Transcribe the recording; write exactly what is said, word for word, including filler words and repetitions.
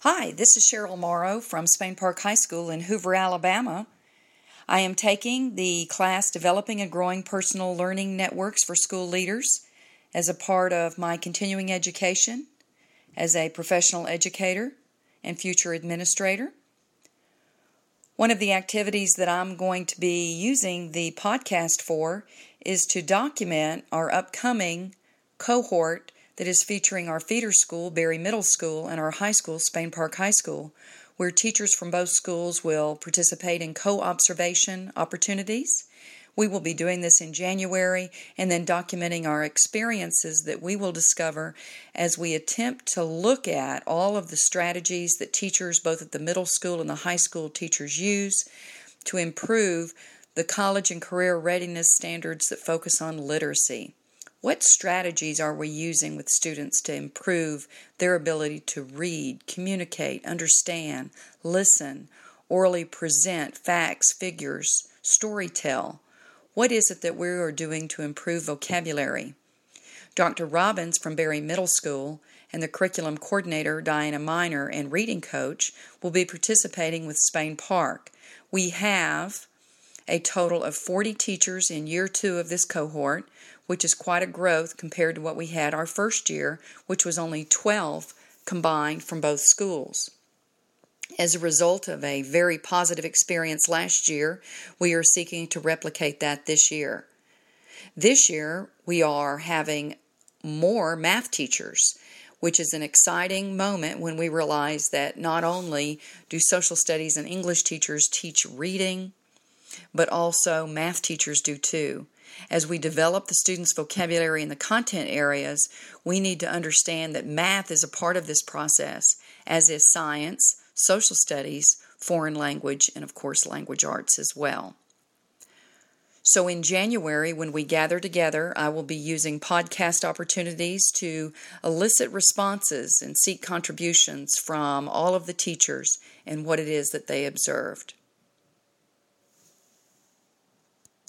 Hi, this is Cheryl Morrow from Spain Park High School in Hoover, Alabama. I am taking the class Developing and Growing Personal Learning Networks for School Leaders as a part of my continuing education as a professional educator and future administrator. One of the activities that I'm going to be using the podcast for is to document our upcoming cohort that is featuring our feeder school, Berry Middle School, and our high school, Spain Park High School, where teachers from both schools will participate in co-observation opportunities. We will be doing this in January and then documenting our experiences that we will discover as we attempt to look at all of the strategies that teachers, both at the middle school and the high school teachers, use to improve the college and career readiness standards that focus on literacy. What strategies are we using with students to improve their ability to read, communicate, understand, listen, orally present facts, figures, storytell? What is it that we are doing to improve vocabulary? Doctor Robbins from Berry Middle School and the curriculum coordinator, Diana Miner, and reading coach will be participating with Spain Park. We have a total of forty teachers in year two of this cohort, which is quite a growth compared to what we had our first year, which was only twelve combined from both schools. As a result of a very positive experience last year, we are seeking to replicate that this year. This year, we are having more math teachers, which is an exciting moment when we realize that not only do social studies and English teachers teach reading, but also math teachers do too. As we develop the students' vocabulary in the content areas, we need to understand that math is a part of this process, as is science, social studies, foreign language, and of course language arts as well. So in January, when we gather together, I will be using podcast opportunities to elicit responses and seek contributions from all of the teachers and what it is that they observed.